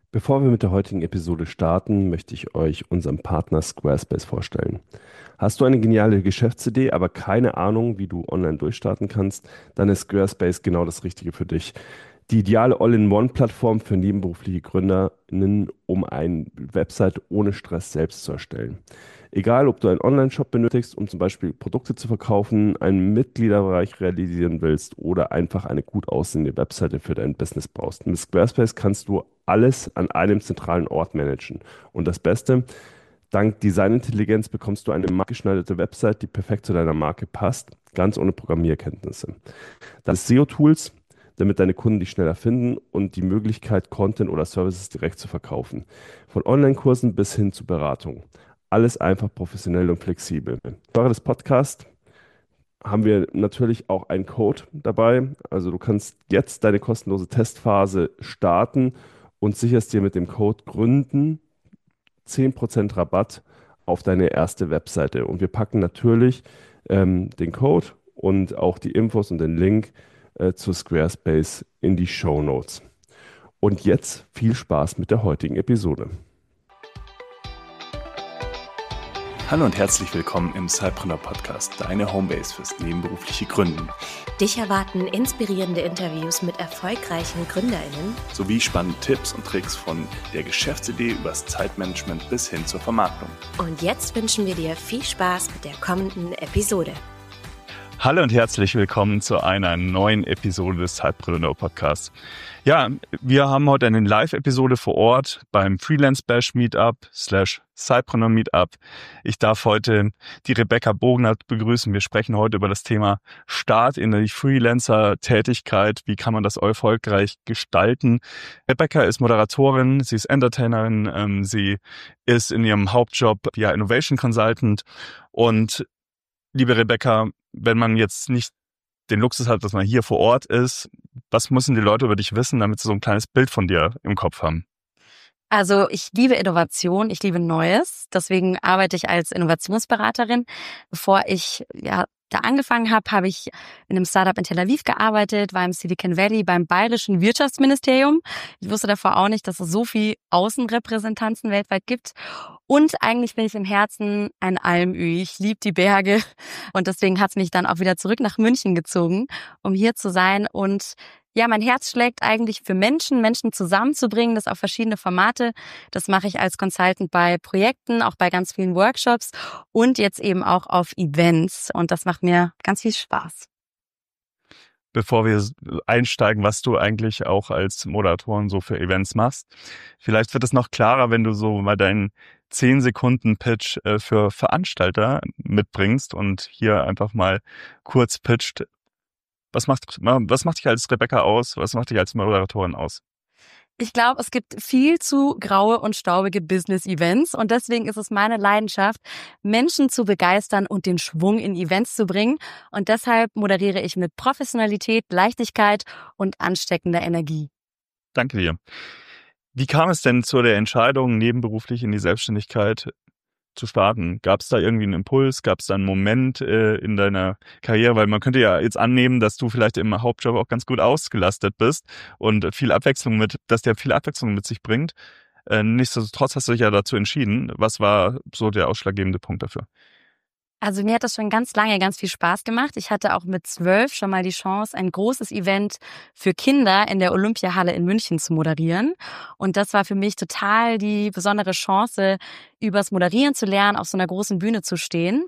Bevor wir mit der heutigen Episode starten, möchte ich euch unseren Partner Squarespace vorstellen. Hast du eine geniale Geschäftsidee, aber keine Ahnung, wie du online durchstarten kannst, dann ist Squarespace genau das Richtige für dich. Die ideale All-in-One-Plattform für nebenberufliche GründerInnen, um eine Website ohne Stress selbst zu erstellen. Egal, ob du einen Online-Shop benötigst, um zum Beispiel Produkte zu verkaufen, einen Mitgliederbereich realisieren willst oder einfach eine gut aussehende Webseite für dein Business brauchst. Mit Squarespace kannst du alles an einem zentralen Ort managen. Und das Beste, dank Designintelligenz bekommst du eine maßgeschneiderte Website, die perfekt zu deiner Marke passt, ganz ohne Programmierkenntnisse. Das SEO-Tools, damit deine Kunden dich schneller finden und die Möglichkeit, Content oder Services direkt zu verkaufen. Von Online-Kursen bis hin zu Beratung. Alles einfach professionell und flexibel. Im Rahmen des Podcasts haben wir natürlich auch einen Code dabei. Also du kannst jetzt deine kostenlose Testphase starten und sicherst dir mit dem Code Gründen 10% Rabatt auf deine erste Webseite. Und wir packen natürlich den Code und auch die Infos und den Link zu Squarespace in die Show Notes. Und jetzt viel Spaß mit der heutigen Episode. Hallo und herzlich willkommen im Cypreneur Podcast, deine Homebase fürs nebenberufliche Gründen. Dich erwarten inspirierende Interviews mit erfolgreichen GründerInnen Sowie spannende Tipps und Tricks von der Geschäftsidee übers Zeitmanagement bis hin zur Vermarktung. Und jetzt wünschen wir dir viel Spaß mit der kommenden Episode. Hallo und herzlich willkommen zu einer neuen Episode des Cypreneur Podcasts. Ja, wir haben heute eine Live-Episode vor Ort beim Freelance Bash Meetup / Cypreneur Meetup. Ich darf heute die Rebecca Bogner begrüßen. Wir sprechen heute über das Thema Start in die Freelancer-Tätigkeit. Wie kann man das erfolgreich gestalten? Rebecca ist Moderatorin, sie ist Entertainerin, sie ist in ihrem Hauptjob Innovation Consultant. Und liebe Rebecca, wenn man jetzt nicht den Luxus hat, dass man hier vor Ort ist, was müssen die Leute über dich wissen, damit sie so ein kleines Bild von dir im Kopf haben? Also ich liebe Innovation, ich liebe Neues. Deswegen arbeite ich als Innovationsberaterin. Bevor ich da angefangen habe, habe ich in einem Startup in Tel Aviv gearbeitet, war im Silicon Valley beim Bayerischen Wirtschaftsministerium. Ich wusste davor auch nicht, dass es so viel Außenrepräsentanzen weltweit gibt. Und eigentlich bin ich im Herzen ein Almöhi. Ich liebe die Berge und deswegen hat es mich dann auch wieder zurück nach München gezogen, um hier zu sein. Und ja, mein Herz schlägt eigentlich für Menschen zusammenzubringen, das auf verschiedene Formate. Das mache ich als Consultant bei Projekten, auch bei ganz vielen Workshops und jetzt eben auch auf Events. Und das macht mir ganz viel Spaß. Bevor wir einsteigen, was du eigentlich auch als Moderatorin so für Events machst, vielleicht wird es noch klarer, wenn du so mal deinen 10-Sekunden-Pitch für Veranstalter mitbringst und hier einfach mal kurz pitcht. Was macht dich als Rebecca aus? Was macht dich als Moderatorin aus? Ich glaube, es gibt viel zu graue und staubige Business-Events und deswegen ist es meine Leidenschaft, Menschen zu begeistern und den Schwung in Events zu bringen. Und deshalb moderiere ich mit Professionalität, Leichtigkeit und ansteckender Energie. Danke dir. Wie kam es denn zu der Entscheidung, nebenberuflich in die Selbstständigkeit zu starten? Gab es da irgendwie einen Impuls? Gab es da einen Moment in deiner Karriere? Weil man könnte ja jetzt annehmen, dass du vielleicht im Hauptjob auch ganz gut ausgelastet bist und dass der viel Abwechslung mit sich bringt. Nichtsdestotrotz hast du dich ja dazu entschieden. Was war so der ausschlaggebende Punkt dafür? Also mir hat das schon ganz lange ganz viel Spaß gemacht. Ich hatte auch mit 12 schon mal die Chance, ein großes Event für Kinder in der Olympiahalle in München zu moderieren. Und das war für mich total die besondere Chance, übers Moderieren zu lernen, auf so einer großen Bühne zu stehen.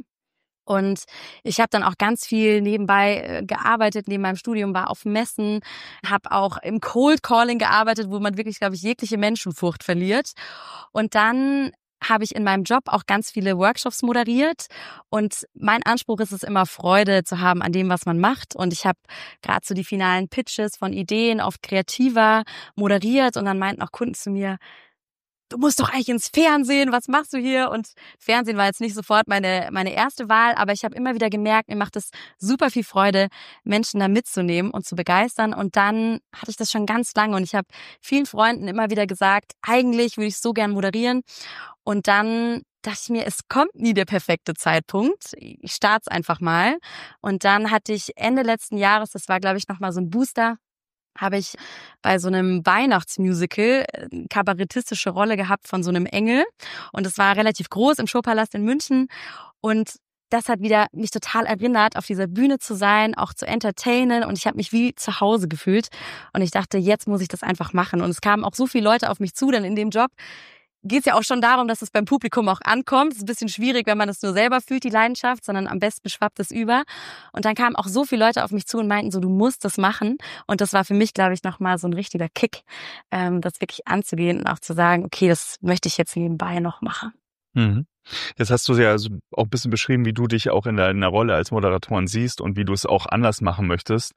Und ich habe dann auch ganz viel nebenbei gearbeitet, neben meinem Studium, war auf Messen, habe auch im Cold Calling gearbeitet, wo man wirklich, glaube ich, jegliche Menschenfurcht verliert. Und dann habe ich in meinem Job auch ganz viele Workshops moderiert und mein Anspruch ist es immer, Freude zu haben an dem, was man macht. Und ich habe gerade so die finalen Pitches von Ideen oft kreativer moderiert und dann meinten auch Kunden zu mir: Du musst doch eigentlich ins Fernsehen, was machst du hier? Und Fernsehen war jetzt nicht sofort meine erste Wahl, aber ich habe immer wieder gemerkt, mir macht es super viel Freude, Menschen da mitzunehmen und zu begeistern. Und dann hatte ich das schon ganz lange und ich habe vielen Freunden immer wieder gesagt, eigentlich würde ich so gern moderieren. Und dann dachte ich mir, es kommt nie der perfekte Zeitpunkt. Ich starte es einfach mal. Und dann hatte ich Ende letzten Jahres, das war, glaube ich, nochmal so ein Booster, habe ich bei so einem Weihnachtsmusical eine kabarettistische Rolle gehabt von so einem Engel. Und es war relativ groß im Showpalast in München. Und das hat wieder mich total erinnert, auf dieser Bühne zu sein, auch zu entertainen. Und ich habe mich wie zu Hause gefühlt. Und ich dachte, jetzt muss ich das einfach machen. Und es kamen auch so viele Leute auf mich zu, denn in dem Job geht es ja auch schon darum, dass es beim Publikum auch ankommt. Es ist ein bisschen schwierig, wenn man es nur selber fühlt, die Leidenschaft, sondern am besten schwappt es über. Und dann kamen auch so viele Leute auf mich zu und meinten so, du musst das machen. Und das war für mich, glaube ich, nochmal so ein richtiger Kick, das wirklich anzugehen und auch zu sagen, okay, das möchte ich jetzt nebenbei noch machen. Mhm. Jetzt hast du ja so auch ein bisschen beschrieben, wie du dich auch in deiner Rolle als Moderatorin siehst und wie du es auch anders machen möchtest.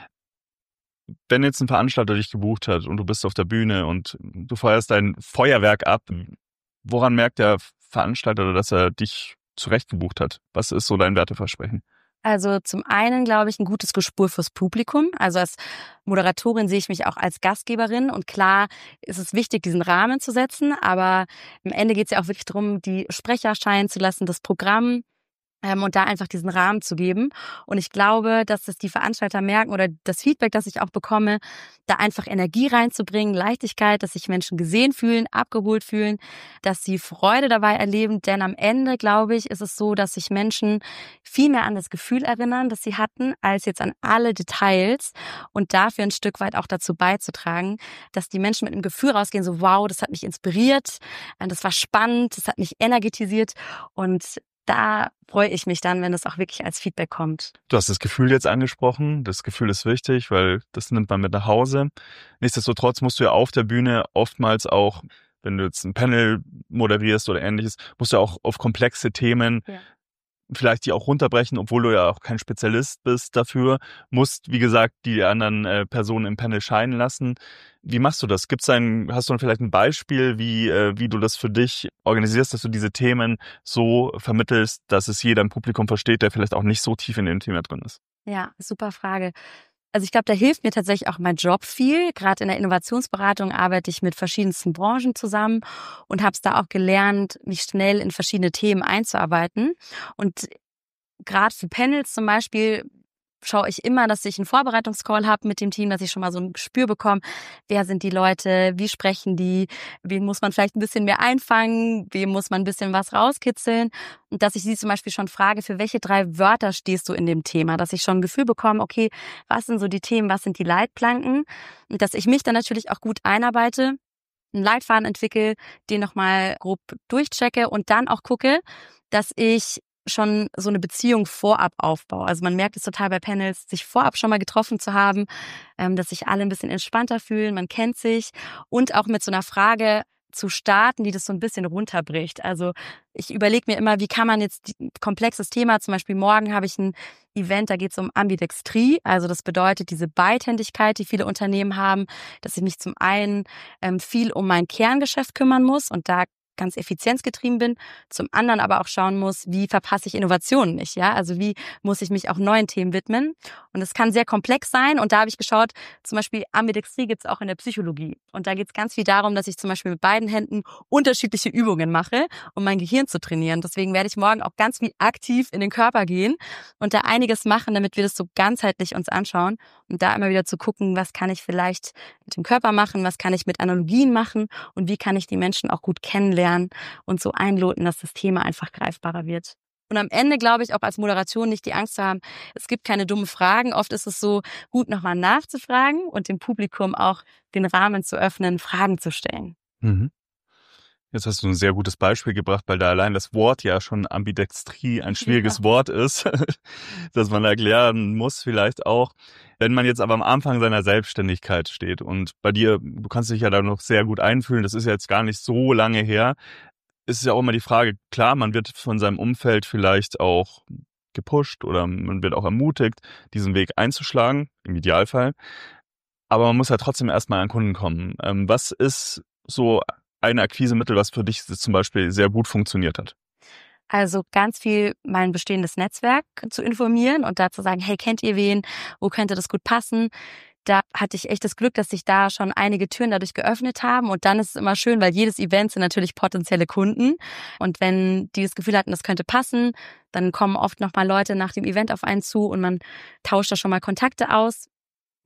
Wenn jetzt ein Veranstalter dich gebucht hat und du bist auf der Bühne und du feuerst dein Feuerwerk ab, woran merkt der Veranstalter, dass er dich zurecht gebucht hat? Was ist so dein Werteversprechen? Also zum einen, glaube ich, ein gutes Gespür fürs Publikum. Also als Moderatorin sehe ich mich auch als Gastgeberin. Und klar ist es wichtig, diesen Rahmen zu setzen. Aber am Ende geht es ja auch wirklich darum, die Sprecher scheinen zu lassen, das Programm. Und da einfach diesen Rahmen zu geben. Und ich glaube, dass das die Veranstalter merken oder das Feedback, das ich auch bekomme, da einfach Energie reinzubringen, Leichtigkeit, dass sich Menschen gesehen fühlen, abgeholt fühlen, dass sie Freude dabei erleben. Denn am Ende, glaube ich, ist es so, dass sich Menschen viel mehr an das Gefühl erinnern, das sie hatten, als jetzt an alle Details und dafür ein Stück weit auch dazu beizutragen, dass die Menschen mit einem Gefühl rausgehen, so wow, das hat mich inspiriert, das war spannend, das hat mich energetisiert und da freue ich mich dann, wenn das auch wirklich als Feedback kommt. Du hast das Gefühl jetzt angesprochen. Das Gefühl ist wichtig, weil das nimmt man mit nach Hause. Nichtsdestotrotz musst du ja auf der Bühne oftmals auch, wenn du jetzt ein Panel moderierst oder Ähnliches, musst du auch auf komplexe Themen vielleicht die auch runterbrechen, obwohl du ja auch kein Spezialist bist dafür, musst, wie gesagt, die anderen Personen im Panel scheinen lassen. Wie machst du das? Hast du vielleicht ein Beispiel, wie du das für dich organisierst, dass du diese Themen so vermittelst, dass es jeder im Publikum versteht, der vielleicht auch nicht so tief in dem Thema drin ist? Ja, super Frage. Also ich glaube, da hilft mir tatsächlich auch mein Job viel. Gerade in der Innovationsberatung arbeite ich mit verschiedensten Branchen zusammen und habe es da auch gelernt, mich schnell in verschiedene Themen einzuarbeiten. Und gerade für Panels zum Beispiel schaue ich immer, dass ich einen Vorbereitungscall habe mit dem Team, dass ich schon mal so ein Gespür bekomme, wer sind die Leute, wie sprechen die, wem muss man vielleicht ein bisschen mehr einfangen, wem muss man ein bisschen was rauskitzeln und dass ich sie zum Beispiel schon frage, für welche 3 Wörter stehst du in dem Thema, dass ich schon ein Gefühl bekomme, okay, was sind so die Themen, was sind die Leitplanken und dass ich mich dann natürlich auch gut einarbeite, einen Leitfaden entwickle, den nochmal grob durchchecke und dann auch gucke, dass ich schon so eine Beziehung vorab aufbaue. Also man merkt es total bei Panels, sich vorab schon mal getroffen zu haben, dass sich alle ein bisschen entspannter fühlen, man kennt sich und auch mit so einer Frage zu starten, die das so ein bisschen runterbricht. Also ich überlege mir immer, wie kann man jetzt ein komplexes Thema, zum Beispiel morgen habe ich ein Event, da geht es um Ambidextrie, also das bedeutet diese Beidhändigkeit, die viele Unternehmen haben, dass ich mich zum einen viel um mein Kerngeschäft kümmern muss und da ganz effizienzgetrieben bin, zum anderen aber auch schauen muss, wie verpasse ich Innovationen nicht, ja? Also wie muss ich mich auch neuen Themen widmen? Und es kann sehr komplex sein und da habe ich geschaut, zum Beispiel Ambidextrie gibt es auch in der Psychologie und da geht es ganz viel darum, dass ich zum Beispiel mit beiden Händen unterschiedliche Übungen mache, um mein Gehirn zu trainieren. Deswegen werde ich morgen auch ganz viel aktiv in den Körper gehen und da einiges machen, damit wir das so ganzheitlich uns anschauen und da immer wieder zu gucken, was kann ich vielleicht mit dem Körper machen, was kann ich mit Analogien machen und wie kann ich die Menschen auch gut kennenlernen und so einloten, dass das Thema einfach greifbarer wird. Und am Ende glaube ich auch als Moderation nicht die Angst zu haben, es gibt keine dummen Fragen. Oft ist es so, gut nochmal nachzufragen und dem Publikum auch den Rahmen zu öffnen, Fragen zu stellen. Mhm. Jetzt hast du ein sehr gutes Beispiel gebracht, weil da allein das Wort ja schon Ambidextrie ein schwieriges Wort ist, dass man erklären muss vielleicht auch. Wenn man jetzt aber am Anfang seiner Selbstständigkeit steht und bei dir, du kannst dich ja da noch sehr gut einfühlen, das ist ja jetzt gar nicht so lange her, ist es ja auch immer die Frage, klar, man wird von seinem Umfeld vielleicht auch gepusht oder man wird auch ermutigt, diesen Weg einzuschlagen, im Idealfall. Aber man muss ja trotzdem erstmal an Kunden kommen. Was ist so ein Akquisemittel, was für dich zum Beispiel sehr gut funktioniert hat? Also ganz viel mein bestehendes Netzwerk zu informieren und da zu sagen, hey, kennt ihr wen? Wo könnte das gut passen? Da hatte ich echt das Glück, dass sich da schon einige Türen dadurch geöffnet haben. Und dann ist es immer schön, weil jedes Event sind natürlich potenzielle Kunden. Und wenn die das Gefühl hatten, das könnte passen, dann kommen oft nochmal Leute nach dem Event auf einen zu und man tauscht da schon mal Kontakte aus.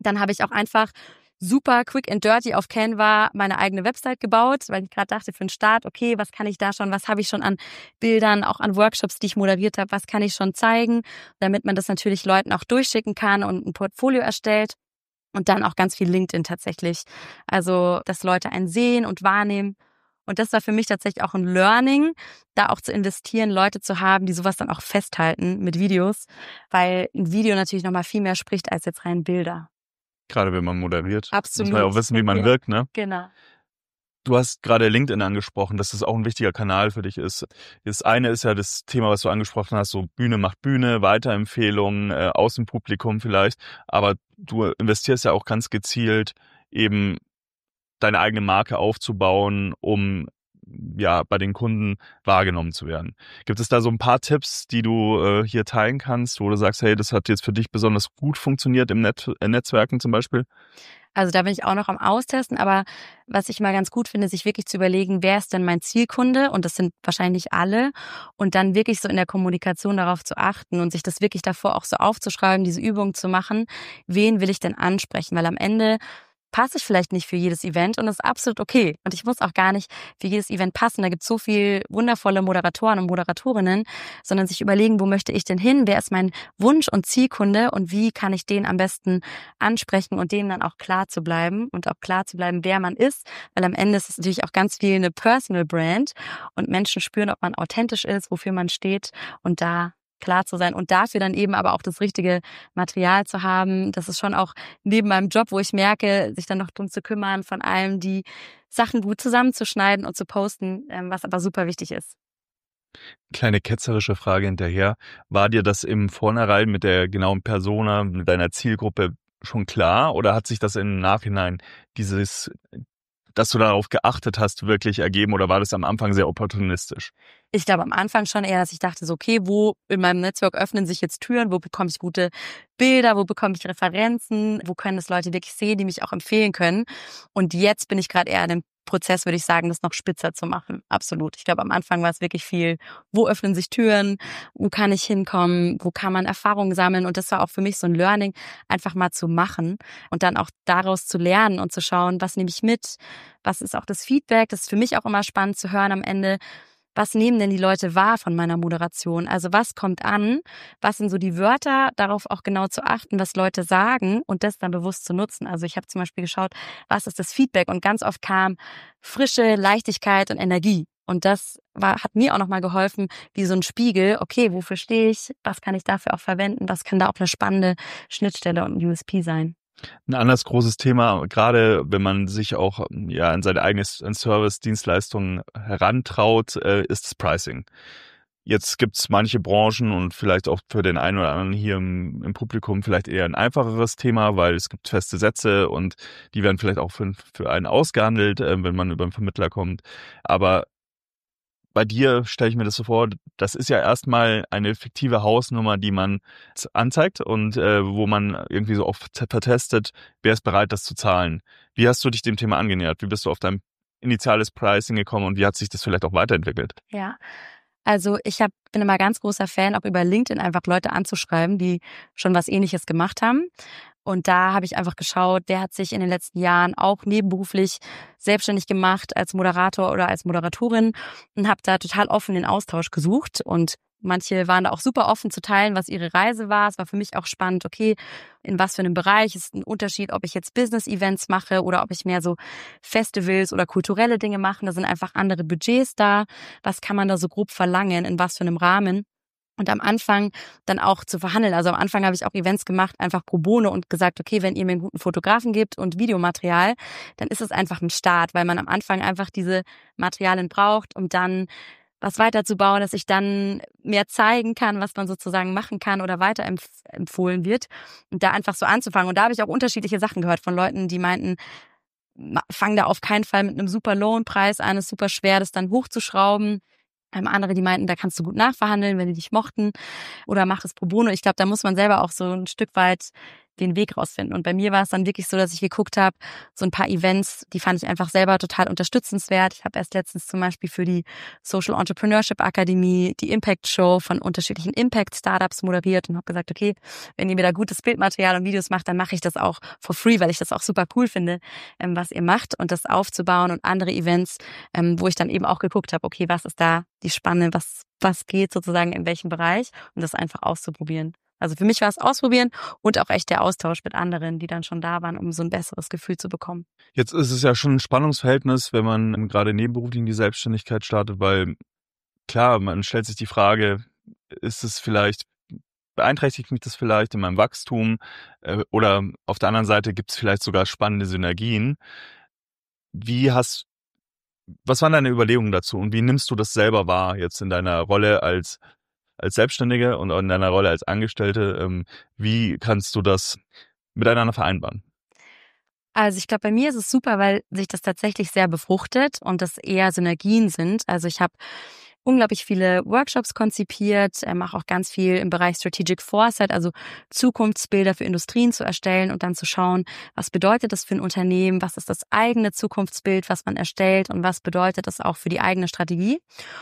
Dann habe ich auch einfach super quick and dirty auf Canva meine eigene Website gebaut, weil ich gerade dachte, für den Start, okay, was kann ich da schon, was habe ich schon an Bildern, auch an Workshops, die ich moderiert habe, was kann ich schon zeigen, damit man das natürlich Leuten auch durchschicken kann und ein Portfolio erstellt. Und dann auch ganz viel LinkedIn tatsächlich. Also, dass Leute einen sehen und wahrnehmen. Und das war für mich tatsächlich auch ein Learning, da auch zu investieren, Leute zu haben, die sowas dann auch festhalten mit Videos, weil ein Video natürlich nochmal viel mehr spricht als jetzt rein Bilder. Gerade wenn man moderiert. Absolut. Muss man ja auch wissen, wie man wirkt, ne? Genau. Du hast gerade LinkedIn angesprochen, dass das auch ein wichtiger Kanal für dich ist. Das eine ist ja das Thema, was du angesprochen hast, so Bühne macht Bühne, Weiterempfehlungen, aus dem Publikum vielleicht. Aber du investierst ja auch ganz gezielt eben deine eigene Marke aufzubauen, um ja bei den Kunden wahrgenommen zu werden. Gibt es da so ein paar Tipps, die du hier teilen kannst, wo du sagst, hey, das hat jetzt für dich besonders gut funktioniert im Netzwerken zum Beispiel? Also da bin ich auch noch am Austesten, aber was ich mal ganz gut finde, sich wirklich zu überlegen, wer ist denn mein Zielkunde? Und das sind wahrscheinlich alle. Und dann wirklich so in der Kommunikation darauf zu achten und sich das wirklich davor auch so aufzuschreiben, diese Übung zu machen. Wen will ich denn ansprechen? Weil am Ende passe ich vielleicht nicht für jedes Event und das ist absolut okay. Und ich muss auch gar nicht für jedes Event passen. Da gibt es so viel wundervolle Moderatoren und Moderatorinnen, sondern sich überlegen, wo möchte ich denn hin? Wer ist mein Wunsch- und Zielkunde und wie kann ich den am besten ansprechen und denen dann auch klar zu bleiben und auch klar zu bleiben, wer man ist. Weil am Ende ist es natürlich auch ganz viel eine Personal Brand und Menschen spüren, ob man authentisch ist, wofür man steht und da klar zu sein und dafür dann eben aber auch das richtige Material zu haben. Das ist schon auch neben meinem Job, wo ich merke, sich dann noch drum zu kümmern, von allem die Sachen gut zusammenzuschneiden und zu posten, was aber super wichtig ist. Kleine ketzerische Frage hinterher. War dir das im Vornherein mit der genauen Persona, mit deiner Zielgruppe schon klar oder hat sich das im Nachhinein dass du darauf geachtet hast, wirklich ergeben oder war das am Anfang sehr opportunistisch? Ich glaube am Anfang schon eher, dass ich dachte so, okay, wo in meinem Netzwerk öffnen sich jetzt Türen, wo bekomme ich gute Bilder, wo bekomme ich Referenzen, wo können das Leute wirklich sehen, die mich auch empfehlen können. Und jetzt bin ich gerade eher in dem Prozess, würde ich sagen, das noch spitzer zu machen. Absolut. Ich glaube, am Anfang war es wirklich viel, wo öffnen sich Türen, wo kann ich hinkommen, wo kann man Erfahrungen sammeln. Und das war auch für mich so ein Learning, einfach mal zu machen und dann auch daraus zu lernen und zu schauen, was nehme ich mit, was ist auch das Feedback. Das ist für mich auch immer spannend zu hören am Ende. Was nehmen denn die Leute wahr von meiner Moderation? Also was kommt an? Was sind so die Wörter? Darauf auch genau zu achten, was Leute sagen und das dann bewusst zu nutzen. Also ich habe zum Beispiel geschaut, was ist das Feedback? Und ganz oft kam Frische, Leichtigkeit und Energie. Und das hat mir auch nochmal geholfen, wie so ein Spiegel. Okay, wofür stehe ich? Was kann ich dafür auch verwenden? Was kann da auch eine spannende Schnittstelle und ein USP sein? Ein anderes großes Thema, gerade wenn man sich auch ja an seine eigene Service, Dienstleistungen herantraut, ist das Pricing. Jetzt gibt's manche Branchen und vielleicht auch für den einen oder anderen hier im Publikum vielleicht eher ein einfacheres Thema, weil es gibt feste Sätze und die werden vielleicht auch für einen ausgehandelt, wenn man über einen Vermittler kommt. Aber bei dir stelle ich mir das so vor, das ist ja erstmal eine fiktive Hausnummer, die man anzeigt und wo man irgendwie so oft vertestet, wer ist bereit, das zu zahlen. Wie hast du dich dem Thema angenähert? Wie bist du auf dein initiales Pricing gekommen und wie hat sich das vielleicht auch weiterentwickelt? Ja, also bin immer ganz großer Fan, auch über LinkedIn einfach Leute anzuschreiben, die schon was Ähnliches gemacht haben. Und da habe ich einfach geschaut, der hat sich in den letzten Jahren auch nebenberuflich selbstständig gemacht als Moderator oder als Moderatorin und habe da total offen den Austausch gesucht. Und manche waren da auch super offen zu teilen, was ihre Reise war. Es war für mich auch spannend, okay, in was für einem Bereich ist ein Unterschied, ob ich jetzt Business-Events mache oder ob ich mehr so Festivals oder kulturelle Dinge mache. Da sind einfach andere Budgets da. Was kann man da so grob verlangen, in was für einem Rahmen? Und am Anfang dann auch zu verhandeln. Also am Anfang habe ich auch Events gemacht, einfach pro bono und gesagt, okay, wenn ihr mir einen guten Fotografen gebt und Videomaterial, dann ist es einfach ein Start, weil man am Anfang einfach diese Materialien braucht, um dann was weiterzubauen, dass ich dann mehr zeigen kann, was man sozusagen machen kann oder weiterempfohlen wird. Und da einfach so anzufangen. Und da habe ich auch unterschiedliche Sachen gehört von Leuten, die meinten, fang da auf keinen Fall mit einem super Lohnpreis an, ist super schwer, das dann hochzuschrauben. Andere, die meinten, da kannst du gut nachverhandeln, wenn die dich mochten oder mach es pro bono. Ich glaube, da muss man selber auch so ein Stück weit den Weg rausfinden. Und bei mir war es dann wirklich so, dass ich geguckt habe, so ein paar Events, die fand ich einfach selber total unterstützenswert. Ich habe erst letztens zum Beispiel für die Social Entrepreneurship Akademie die Impact Show von unterschiedlichen Impact Startups moderiert und habe gesagt, okay, wenn ihr mir da gutes Bildmaterial und Videos macht, dann mache ich das auch for free, weil ich das auch super cool finde, was ihr macht und das aufzubauen und andere Events, wo ich dann eben auch geguckt habe, okay, was ist da die Spanne, was geht sozusagen in welchem Bereich, um das einfach auszuprobieren. Also für mich war es ausprobieren und auch echt der Austausch mit anderen, die dann schon da waren, um so ein besseres Gefühl zu bekommen. Jetzt ist es ja schon ein Spannungsverhältnis, wenn man gerade nebenberuflich in die Selbstständigkeit startet, weil klar, man stellt sich die Frage, beeinträchtigt mich das vielleicht in meinem Wachstum oder auf der anderen Seite gibt es vielleicht sogar spannende Synergien. Was waren deine Überlegungen dazu und wie nimmst du das selber wahr jetzt in deiner Rolle als Selbstständige und in deiner Rolle als Angestellte? Wie kannst du das miteinander vereinbaren? Also ich glaube, bei mir ist es super, weil sich das tatsächlich sehr befruchtet und das eher Synergien sind. Also ich habe unglaublich viele Workshops konzipiert, mache auch ganz viel im Bereich Strategic Foresight, also Zukunftsbilder für Industrien zu erstellen und dann zu schauen, was bedeutet das für ein Unternehmen, was ist das eigene Zukunftsbild, was man erstellt und was bedeutet das auch für die eigene Strategie.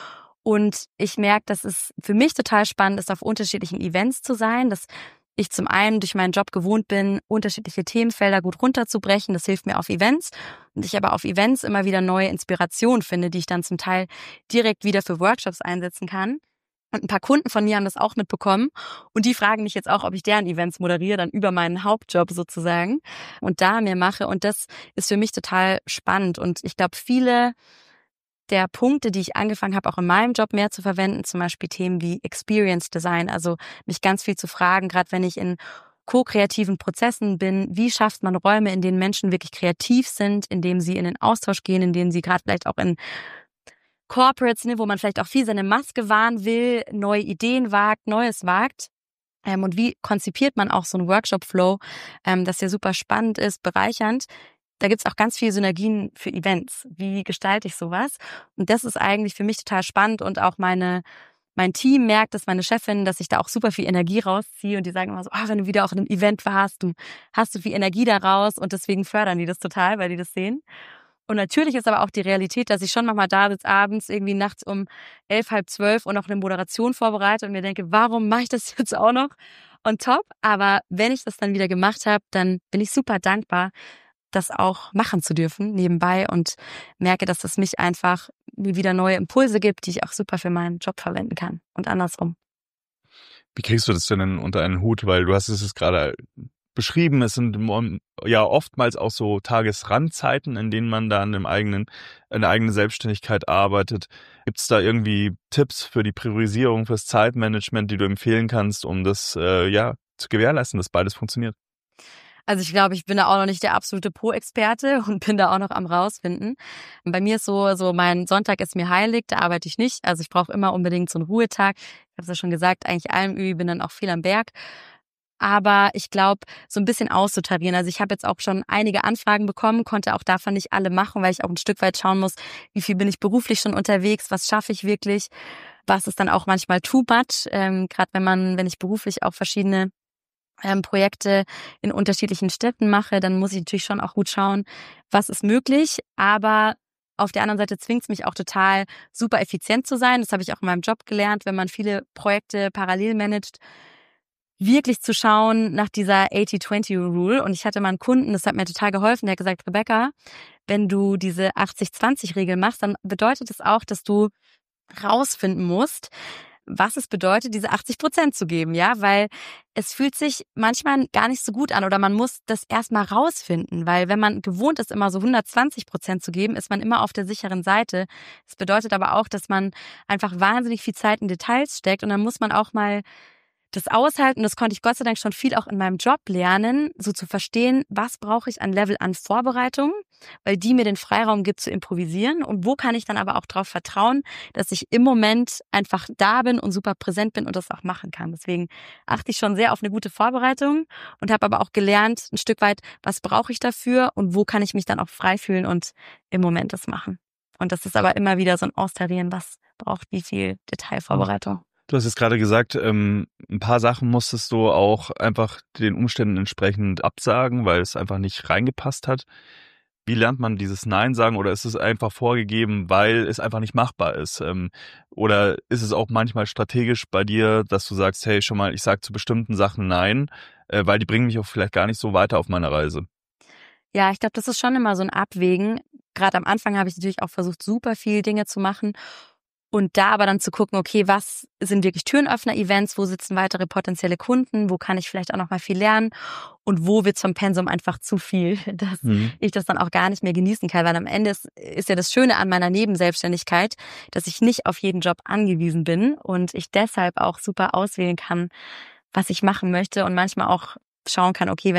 Und ich merke, dass es für mich total spannend ist, auf unterschiedlichen Events zu sein, dass ich zum einen durch meinen Job gewohnt bin, unterschiedliche Themenfelder gut runterzubrechen. Das hilft mir auf Events. Und ich aber auf Events immer wieder neue Inspirationen finde, die ich dann zum Teil direkt wieder für Workshops einsetzen kann. Und ein paar Kunden von mir haben das auch mitbekommen. Und die fragen mich jetzt auch, ob ich deren Events moderiere, dann über meinen Hauptjob sozusagen und da mehr mache. Und das ist für mich total spannend. Und ich glaube, viele der Punkte, die ich angefangen habe, auch in meinem Job mehr zu verwenden, zum Beispiel Themen wie Experience Design, also mich ganz viel zu fragen, gerade wenn ich in ko-kreativen Prozessen bin, wie schafft man Räume, in denen Menschen wirklich kreativ sind, in denen sie in den Austausch gehen, in denen sie gerade vielleicht auch in Corporates, wo man vielleicht auch viel seine Maske wahren will, neue Ideen wagt, Neues wagt. Und wie konzipiert man auch so einen Workshop-Flow, das ja super spannend ist, bereichernd. Da gibt's auch ganz viele Synergien für Events. Wie gestalte ich sowas? Und das ist eigentlich für mich total spannend und auch mein Team merkt, dass meine Chefin, dass ich da auch super viel Energie rausziehe und die sagen immer so, wenn du wieder auch in einem Event warst, du hast so viel Energie daraus und deswegen fördern die das total, weil die das sehen. Und natürlich ist aber auch die Realität, dass ich schon nochmal da sitze abends irgendwie nachts um 11, halb 12 und noch eine Moderation vorbereite und mir denke, warum mache ich das jetzt auch noch on top? Aber wenn ich das dann wieder gemacht habe, dann bin ich super dankbar, das auch machen zu dürfen nebenbei und merke, dass das mich einfach mir wieder neue Impulse gibt, die ich auch super für meinen Job verwenden kann und andersrum. Wie kriegst du das denn unter einen Hut? Weil du hast es jetzt gerade beschrieben, es sind ja oftmals auch so Tagesrandzeiten, in denen man da in der eigenen Selbstständigkeit arbeitet. Gibt es da irgendwie Tipps für die Priorisierung, fürs Zeitmanagement, die du empfehlen kannst, um das zu gewährleisten, dass beides funktioniert? Also ich glaube, ich bin da auch noch nicht der absolute Pro-Experte und bin da auch noch am rausfinden. Bei mir ist so mein Sonntag ist mir heilig, da arbeite ich nicht. Also ich brauche immer unbedingt so einen Ruhetag. Ich habe es ja schon gesagt, eigentlich allem übe, bin dann auch viel am Berg. Aber ich glaube, so ein bisschen auszutarieren. Also ich habe jetzt auch schon einige Anfragen bekommen, konnte auch davon nicht alle machen, weil ich auch ein Stück weit schauen muss, wie viel bin ich beruflich schon unterwegs, was schaffe ich wirklich, was ist dann auch manchmal too much. Gerade wenn ich beruflich auch verschiedene Projekte in unterschiedlichen Städten mache, dann muss ich natürlich schon auch gut schauen, was ist möglich. Aber auf der anderen Seite zwingt es mich auch total, super effizient zu sein. Das habe ich auch in meinem Job gelernt, wenn man viele Projekte parallel managt, wirklich zu schauen nach dieser 80-20-Rule. Und ich hatte mal einen Kunden, das hat mir total geholfen, der hat gesagt, Rebecca, wenn du diese 80-20-Regel machst, dann bedeutet es auch, dass du rausfinden musst, was es bedeutet, diese 80% zu geben, ja, weil es fühlt sich manchmal gar nicht so gut an oder man muss das erstmal rausfinden, weil wenn man gewohnt ist, immer so 120% zu geben, ist man immer auf der sicheren Seite. Das bedeutet aber auch, dass man einfach wahnsinnig viel Zeit in Details steckt und dann muss man auch mal das aushalten, das konnte ich Gott sei Dank schon viel auch in meinem Job lernen, so zu verstehen, was brauche ich an Level an Vorbereitung, weil die mir den Freiraum gibt zu improvisieren und wo kann ich dann aber auch darauf vertrauen, dass ich im Moment einfach da bin und super präsent bin und das auch machen kann. Deswegen achte ich schon sehr auf eine gute Vorbereitung und habe aber auch gelernt, ein Stück weit, was brauche ich dafür und wo kann ich mich dann auch frei fühlen und im Moment das machen. Und das ist aber immer wieder so ein Austarieren, was braucht wie viel Detailvorbereitung. Du hast jetzt gerade gesagt, ein paar Sachen musstest du auch einfach den Umständen entsprechend absagen, weil es einfach nicht reingepasst hat. Wie lernt man dieses Nein sagen, oder ist es einfach vorgegeben, weil es einfach nicht machbar ist? Oder ist es auch manchmal strategisch bei dir, dass du sagst, hey, schon mal, ich sage zu bestimmten Sachen Nein, weil die bringen mich auch vielleicht gar nicht so weiter auf meiner Reise? Ja, ich glaube, das ist schon immer so ein Abwägen. Gerade am Anfang habe ich natürlich auch versucht, super viel Dinge zu machen. Und da aber dann zu gucken, okay, was sind wirklich Türenöffner-Events, wo sitzen weitere potenzielle Kunden, wo kann ich vielleicht auch noch mal viel lernen und wo wird vom Pensum einfach zu viel, dass ich das dann auch gar nicht mehr genießen kann. Weil am Ende ist ja das Schöne an meiner Nebenselbstständigkeit, dass ich nicht auf jeden Job angewiesen bin und ich deshalb auch super auswählen kann, was ich machen möchte und manchmal auch schauen kann, okay,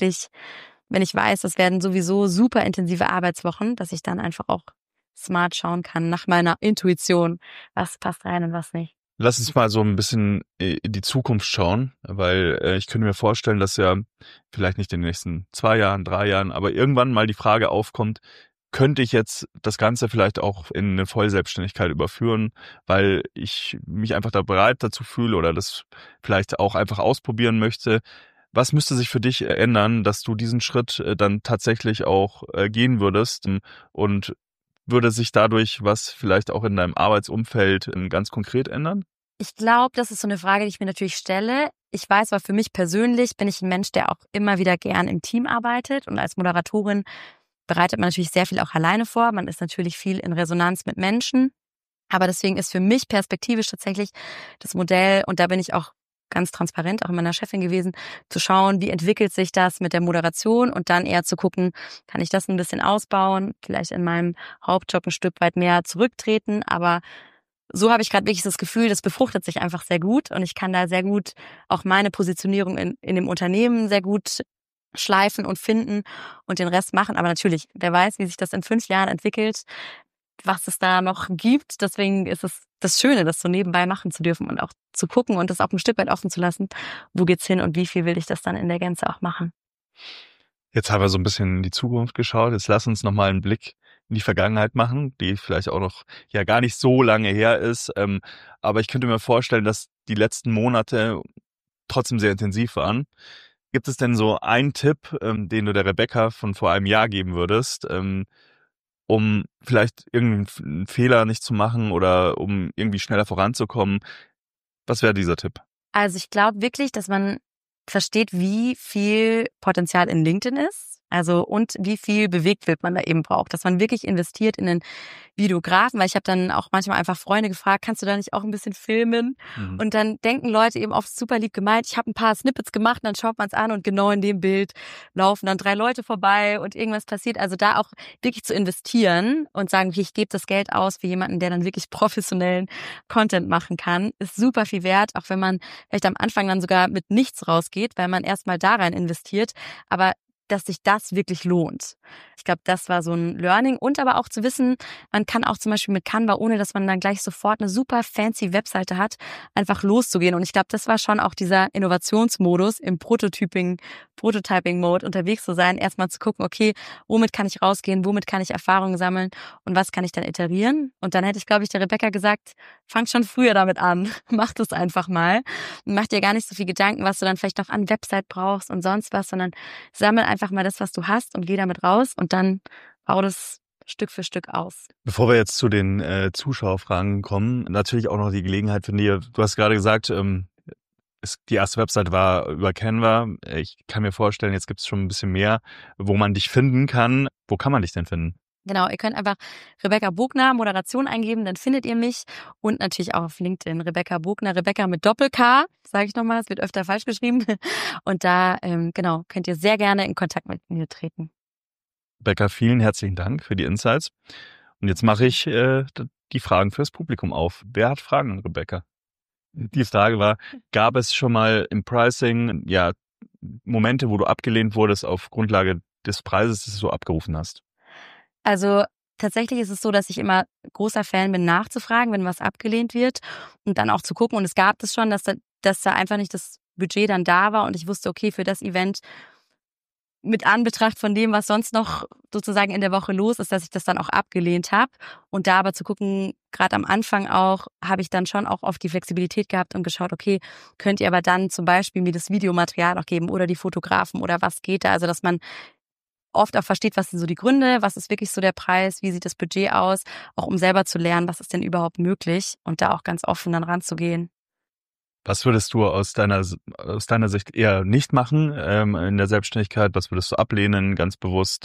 wenn ich weiß, das werden sowieso super intensive Arbeitswochen, dass ich dann einfach auch smart schauen kann nach meiner Intuition, was passt rein und was nicht. Lass uns mal so ein bisschen in die Zukunft schauen, weil ich könnte mir vorstellen, dass ja vielleicht nicht in den nächsten 2 Jahren, 3 Jahren, aber irgendwann mal die Frage aufkommt, könnte ich jetzt das Ganze vielleicht auch in eine Vollselbstständigkeit überführen, weil ich mich einfach da bereit dazu fühle oder das vielleicht auch einfach ausprobieren möchte. Was müsste sich für dich ändern, dass du diesen Schritt dann tatsächlich auch gehen würdest? Und würde sich dadurch was vielleicht auch in deinem Arbeitsumfeld ganz konkret ändern? Ich glaube, das ist so eine Frage, die ich mir natürlich stelle. Ich weiß aber für mich persönlich bin ich ein Mensch, der auch immer wieder gern im Team arbeitet. Und als Moderatorin bereitet man natürlich sehr viel auch alleine vor. Man ist natürlich viel in Resonanz mit Menschen. Aber deswegen ist für mich perspektivisch tatsächlich das Modell, und da bin ich auch ganz transparent, auch mit meiner Chefin gewesen, zu schauen, wie entwickelt sich das mit der Moderation und dann eher zu gucken, kann ich das ein bisschen ausbauen, vielleicht in meinem Hauptjob ein Stück weit mehr zurücktreten, aber so habe ich gerade wirklich das Gefühl, das befruchtet sich einfach sehr gut und ich kann da sehr gut auch meine Positionierung in dem Unternehmen sehr gut schleifen und finden und den Rest machen. Aber natürlich, wer weiß, wie sich das in 5 Jahren entwickelt, was es da noch gibt. Deswegen ist es das Schöne, das so nebenbei machen zu dürfen und auch zu gucken und das auch ein Stück weit offen zu lassen. Wo geht's hin und wie viel will ich das dann in der Gänze auch machen? Jetzt haben wir so ein bisschen in die Zukunft geschaut. Jetzt lass uns noch mal einen Blick in die Vergangenheit machen, die vielleicht auch noch ja gar nicht so lange her ist. Aber ich könnte mir vorstellen, dass die letzten Monate trotzdem sehr intensiv waren. Gibt es denn so einen Tipp, den du der Rebecca von vor einem Jahr geben würdest, um vielleicht irgendeinen Fehler nicht zu machen oder um irgendwie schneller voranzukommen? Was wäre dieser Tipp? Also ich glaube wirklich, dass man versteht, wie viel Potenzial in LinkedIn ist. Also und wie viel Bewegtbild man da eben braucht. Dass man wirklich investiert in den Videografen, weil ich habe dann auch manchmal einfach Freunde gefragt, kannst du da nicht auch ein bisschen filmen? Mhm. Und dann denken Leute eben oft super lieb gemeint, ich habe ein paar Snippets gemacht, dann schaut man es an und genau in dem Bild laufen dann 3 Leute vorbei und irgendwas passiert. Also da auch wirklich zu investieren und sagen, okay, ich gebe das Geld aus für jemanden, der dann wirklich professionellen Content machen kann, ist super viel wert, auch wenn man vielleicht am Anfang dann sogar mit nichts rausgeht, weil man erstmal da rein investiert. Aber dass sich das wirklich lohnt. Ich glaube, das war so ein Learning und aber auch zu wissen, man kann auch zum Beispiel mit Canva, ohne dass man dann gleich sofort eine super fancy Webseite hat, einfach loszugehen. Und ich glaube, das war schon auch dieser Innovationsmodus im Prototyping-Mode unterwegs zu sein, erstmal zu gucken, okay, womit kann ich rausgehen, womit kann ich Erfahrungen sammeln und was kann ich dann iterieren? Und dann hätte ich, glaube ich, der Rebecca gesagt, fang schon früher damit an, mach das einfach mal. Mach dir gar nicht so viel Gedanken, was du dann vielleicht noch an Website brauchst und sonst was, sondern sammel einfach mal das, was du hast und geh damit raus und dann bau das Stück für Stück aus. Bevor wir jetzt zu den Zuschauerfragen kommen, natürlich auch noch die Gelegenheit für dir. Du hast gerade gesagt, die erste Website war über Canva. Ich kann mir vorstellen, jetzt gibt es schon ein bisschen mehr, wo man dich finden kann. Wo kann man dich denn finden? Genau, ihr könnt einfach Rebecca Bogner Moderation eingeben, dann findet ihr mich und natürlich auch auf LinkedIn Rebecca Bogner, Rebecca mit Doppel-K, sage ich nochmal, es wird öfter falsch geschrieben. Und da genau könnt ihr sehr gerne in Kontakt mit mir treten. Rebecca, vielen herzlichen Dank für die Insights. Und jetzt mache ich die Fragen fürs Publikum auf. Wer hat Fragen an Rebecca? Die Frage war, gab es schon mal im Pricing ja Momente, wo du abgelehnt wurdest auf Grundlage des Preises, das du abgerufen hast? Also tatsächlich ist es so, dass ich immer großer Fan bin, nachzufragen, wenn was abgelehnt wird und dann auch zu gucken. Und es gab es schon, dass da einfach nicht das Budget dann da war und ich wusste, okay, für das Event mit Anbetracht von dem, was sonst noch sozusagen in der Woche los ist, dass ich das dann auch abgelehnt habe. Und da aber zu gucken, gerade am Anfang auch, habe ich dann schon auch oft die Flexibilität gehabt und geschaut, okay, könnt ihr aber dann zum Beispiel mir das Videomaterial auch geben oder die Fotografen oder was geht da? Also dass man oft auch versteht, was sind so die Gründe, was ist wirklich so der Preis, wie sieht das Budget aus, auch um selber zu lernen, was ist denn überhaupt möglich und da auch ganz offen dann ranzugehen. Was würdest du aus deiner Sicht eher nicht machen in der Selbstständigkeit? Was würdest du ablehnen, ganz bewusst?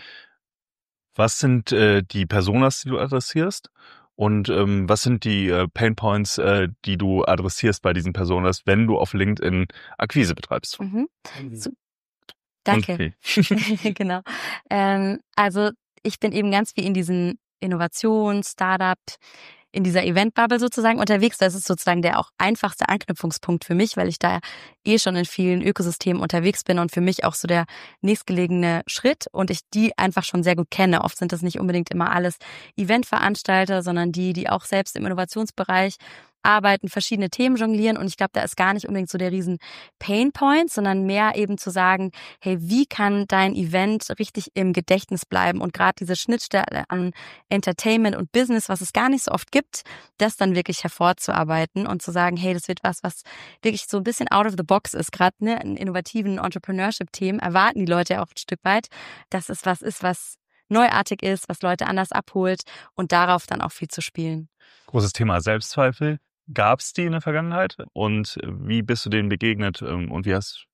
Was sind die Personas, die du adressierst? Und was sind die Pain Points, die du adressierst bei diesen Personas, wenn du auf LinkedIn Akquise betreibst? So, danke. Genau. Also ich bin eben ganz viel in diesen Innovation, Startup, in dieser Event-Bubble sozusagen unterwegs. Das ist sozusagen der auch einfachste Anknüpfungspunkt für mich, weil ich da schon in vielen Ökosystemen unterwegs bin und für mich auch so der nächstgelegene Schritt und ich die einfach schon sehr gut kenne. Oft sind das nicht unbedingt immer alles Eventveranstalter, sondern die auch selbst im Innovationsbereich arbeiten, verschiedene Themen jonglieren und ich glaube, da ist gar nicht unbedingt so der riesen Painpoint, sondern mehr eben zu sagen, hey, wie kann dein Event richtig im Gedächtnis bleiben und gerade diese Schnittstelle an Entertainment und Business, was es gar nicht so oft gibt, das dann wirklich hervorzuarbeiten und zu sagen, hey, das wird was wirklich so ein bisschen out of the box ist, gerade in innovativen Entrepreneurship-Themen erwarten die Leute ja auch ein Stück weit, dass es was ist, was neuartig ist, was Leute anders abholt und darauf dann auch viel zu spielen. Großes Thema Selbstzweifel. Gab es die in der Vergangenheit und wie bist du denen begegnet und wie hast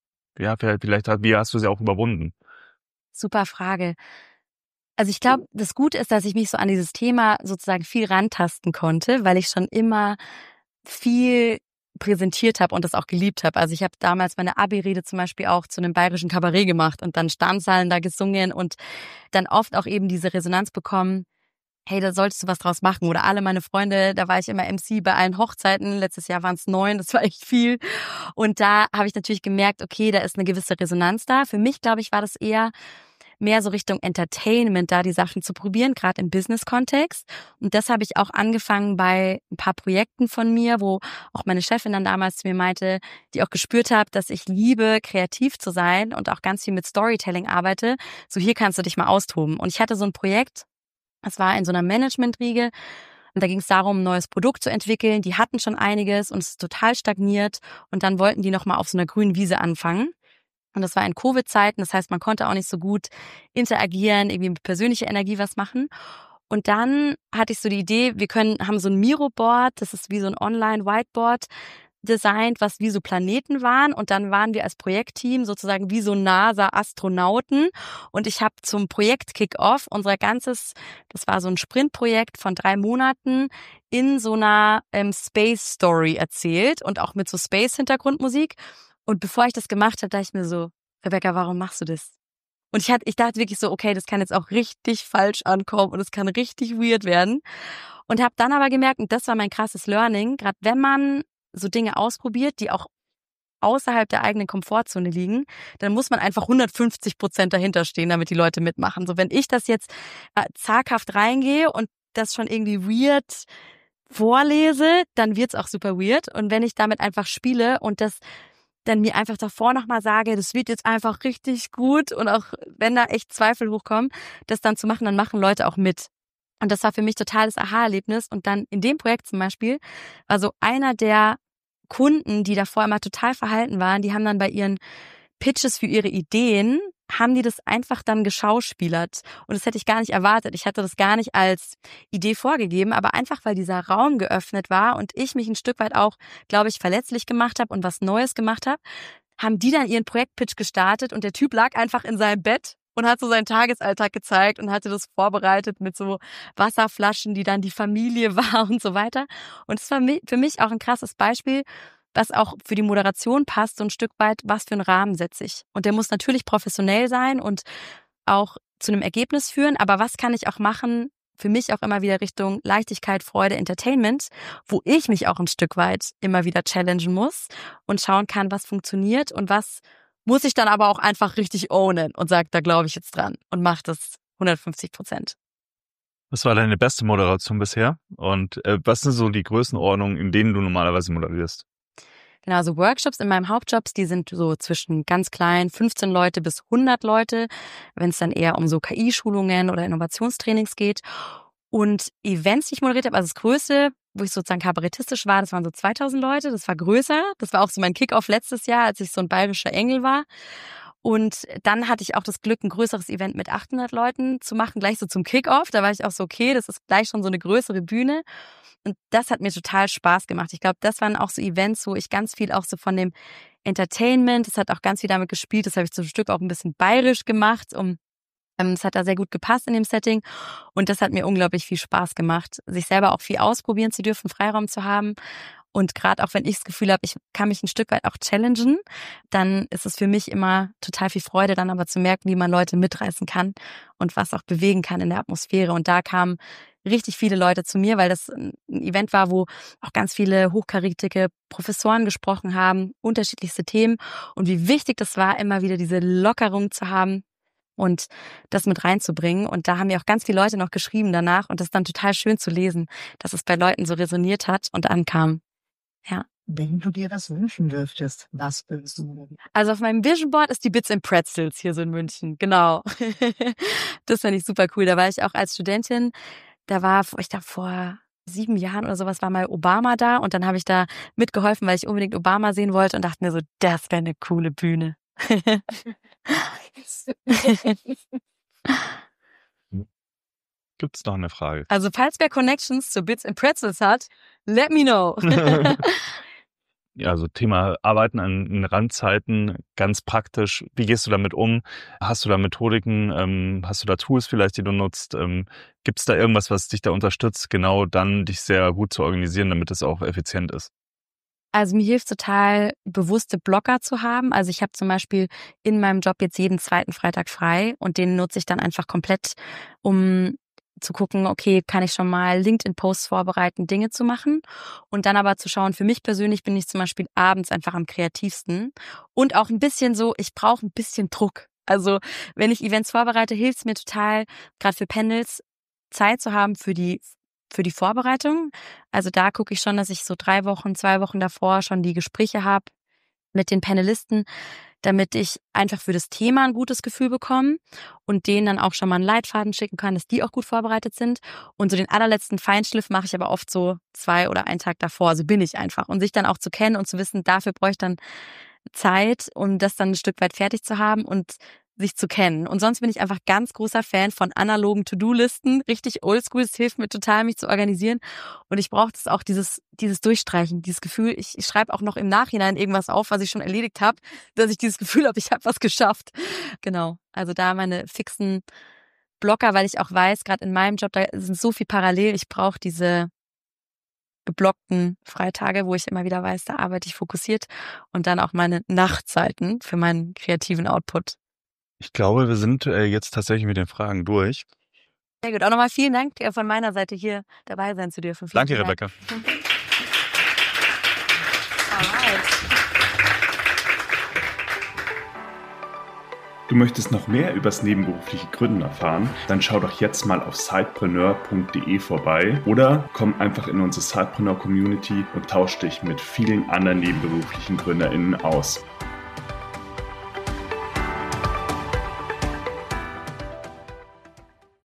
du sie auch überwunden? Super Frage. Also ich glaube, das Gute ist, dass ich mich so an dieses Thema sozusagen viel rantasten konnte, weil ich schon immer viel präsentiert habe und das auch geliebt habe. Also ich habe damals meine Abi-Rede zum Beispiel auch zu einem bayerischen Kabarett gemacht und dann Stammzahlen da gesungen und dann oft auch eben diese Resonanz bekommen, hey, da solltest du was draus machen. Oder alle meine Freunde, da war ich immer MC bei allen Hochzeiten. Letztes Jahr waren es 9, das war echt viel. Und da habe ich natürlich gemerkt, okay, da ist eine gewisse Resonanz da. Für mich, glaube ich, war das eher mehr so Richtung Entertainment, da die Sachen zu probieren, gerade im Business-Kontext. Und das habe ich auch angefangen bei ein paar Projekten von mir, wo auch meine Chefin dann damals zu mir meinte, die auch gespürt hat, dass ich liebe, kreativ zu sein und auch ganz viel mit Storytelling arbeite. So, hier kannst du dich mal austoben. Und ich hatte so ein Projekt, das war in so einer Management-Riege und da ging es darum, ein neues Produkt zu entwickeln. Die hatten schon einiges und es ist total stagniert und dann wollten die nochmal auf so einer grünen Wiese anfangen. Und das war in Covid-Zeiten, das heißt, man konnte auch nicht so gut interagieren, irgendwie mit persönlicher Energie was machen. Und dann hatte ich so die Idee, haben so ein Miro-Board, das ist wie so ein Online-Whiteboard, designt, was wie so Planeten waren und dann waren wir als Projektteam sozusagen wie so NASA-Astronauten und ich habe zum Projekt-Kick-Off das war so ein Sprintprojekt von 3 Monaten in so einer Space-Story erzählt und auch mit so Space-Hintergrundmusik und bevor ich das gemacht habe, dachte ich mir so, Rebecca, warum machst du das? Und ich dachte wirklich so, okay, das kann jetzt auch richtig falsch ankommen und es kann richtig weird werden und habe dann aber gemerkt, und das war mein krasses Learning, gerade wenn man so Dinge ausprobiert, die auch außerhalb der eigenen Komfortzone liegen, dann muss man einfach 150% dahinter stehen, damit die Leute mitmachen. So, wenn ich das jetzt zaghaft reingehe und das schon irgendwie weird vorlese, dann wird's auch super weird. Und wenn ich damit einfach spiele und das dann mir einfach davor nochmal sage, das wird jetzt einfach richtig gut und auch wenn da echt Zweifel hochkommen, das dann zu machen, dann machen Leute auch mit. Und das war für mich totales Aha-Erlebnis. Und dann in dem Projekt zum Beispiel war so einer der Kunden, die davor immer total verhalten waren, die haben dann bei ihren Pitches für ihre Ideen, haben die das einfach dann geschauspielert. Und das hätte ich gar nicht erwartet. Ich hatte das gar nicht als Idee vorgegeben, aber einfach, weil dieser Raum geöffnet war und ich mich ein Stück weit auch, glaube ich, verletzlich gemacht habe und was Neues gemacht habe, haben die dann ihren Projektpitch gestartet und der Typ lag einfach in seinem Bett und hat so seinen Tagesalltag gezeigt und hatte das vorbereitet mit so Wasserflaschen, die dann die Familie war und so weiter. Und es war für mich auch ein krasses Beispiel, was auch für die Moderation passt, so ein Stück weit, was für einen Rahmen setze ich. Und der muss natürlich professionell sein und auch zu einem Ergebnis führen, aber was kann ich auch machen, für mich auch immer wieder Richtung Leichtigkeit, Freude, Entertainment, wo ich mich auch ein Stück weit immer wieder challengen muss und schauen kann, was funktioniert und was muss ich dann aber auch einfach richtig ownen und sage, da glaube ich jetzt dran und mache das 150%. Was war deine beste Moderation bisher? Und was sind so die Größenordnungen, in denen du normalerweise moderierst? Genau, also Workshops in meinem Hauptjob, die sind so zwischen ganz klein, 15 Leute bis 100 Leute, wenn es dann eher um so KI-Schulungen oder Innovationstrainings geht. Und Events, die ich moderiert habe, also das Größte, wo ich sozusagen kabarettistisch war, das waren so 2000 Leute, das war größer. Das war auch so mein Kick-Off letztes Jahr, als ich so ein bayerischer Engel war. Und dann hatte ich auch das Glück, ein größeres Event mit 800 Leuten zu machen, gleich so zum Kick-Off. Da war ich auch so, okay, das ist gleich schon so eine größere Bühne. Und das hat mir total Spaß gemacht. Ich glaube, das waren auch so Events, wo ich ganz viel auch so von dem Entertainment, das hat auch ganz viel damit gespielt, das habe ich zum Stück auch ein bisschen bayerisch gemacht, es hat da sehr gut gepasst in dem Setting und das hat mir unglaublich viel Spaß gemacht, sich selber auch viel ausprobieren zu dürfen, Freiraum zu haben. Und gerade auch wenn ich das Gefühl habe, ich kann mich ein Stück weit auch challengen, dann ist es für mich immer total viel Freude, dann aber zu merken, wie man Leute mitreißen kann und was auch bewegen kann in der Atmosphäre. Und da kamen richtig viele Leute zu mir, weil das ein Event war, wo auch ganz viele hochkarätige Professoren gesprochen haben, unterschiedlichste Themen und wie wichtig das war, immer wieder diese Lockerung zu haben und das mit reinzubringen. Und da haben mir auch ganz viele Leute noch geschrieben danach und das ist dann total schön zu lesen, dass es bei Leuten so resoniert hat und ankam. Ja. Wenn du dir das wünschen dürftest, was würdest du? Also auf meinem Vision Board ist die Bits and Pretzels hier so in München, genau. Das fand ich super cool. Da war ich auch als Studentin, ich glaube vor 7 Jahren oder sowas war mal Obama da und dann habe ich da mitgeholfen, weil ich unbedingt Obama sehen wollte und dachte mir so, das wäre eine coole Bühne. Gibt's noch eine Frage? Also falls wer Connections zu Bits and Pretzels hat, let me know. Ja, also Thema Arbeiten an Randzeiten, ganz praktisch. Wie gehst du damit um? Hast du da Methodiken? Hast du da Tools vielleicht, die du nutzt? Gibt es da irgendwas, was dich da unterstützt, genau dann dich sehr gut zu organisieren, damit es auch effizient ist? Also mir hilft total, bewusste Blocker zu haben. Also ich habe zum Beispiel in meinem Job jetzt jeden 2. Freitag frei und den nutze ich dann einfach komplett, um zu gucken, okay, kann ich schon mal LinkedIn-Posts vorbereiten, Dinge zu machen und dann aber zu schauen, für mich persönlich bin ich zum Beispiel abends einfach am kreativsten und auch ein bisschen so, ich brauche ein bisschen Druck. Also wenn ich Events vorbereite, hilft es mir total, gerade für Panels, Zeit zu haben für die Vorbereitung. Also da gucke ich schon, dass ich so 2 Wochen davor schon die Gespräche habe mit den Panelisten, damit ich einfach für das Thema ein gutes Gefühl bekomme und denen dann auch schon mal einen Leitfaden schicken kann, dass die auch gut vorbereitet sind. Und so den allerletzten Feinschliff mache ich aber oft so 2 oder 1 Tag davor. So bin ich einfach. Und sich dann auch zu kennen und zu wissen, dafür brauche ich dann Zeit, um das dann ein Stück weit fertig zu haben und sich zu kennen. Und sonst bin ich einfach ganz großer Fan von analogen To-Do-Listen, richtig oldschool. Es hilft mir total, mich zu organisieren. Und ich brauche das auch, dieses Durchstreichen, dieses Gefühl. Ich schreibe auch noch im Nachhinein irgendwas auf, was ich schon erledigt habe, dass ich dieses Gefühl habe, ich habe was geschafft. Genau, also da meine fixen Blocker, weil ich auch weiß, gerade in meinem Job, da sind so viel parallel. Ich brauche diese geblockten Freitage, wo ich immer wieder weiß, da arbeite ich fokussiert und dann auch meine Nachtzeiten für meinen kreativen Output. Ich glaube, wir sind jetzt tatsächlich mit den Fragen durch. Sehr gut. Auch nochmal vielen Dank von meiner Seite hier dabei sein zu dürfen. Danke, Rebecca. Du möchtest noch mehr übers nebenberufliche Gründen erfahren? Dann schau doch jetzt mal auf sidepreneur.de vorbei oder komm einfach in unsere Sidepreneur Community und tausch dich mit vielen anderen nebenberuflichen GründerInnen aus.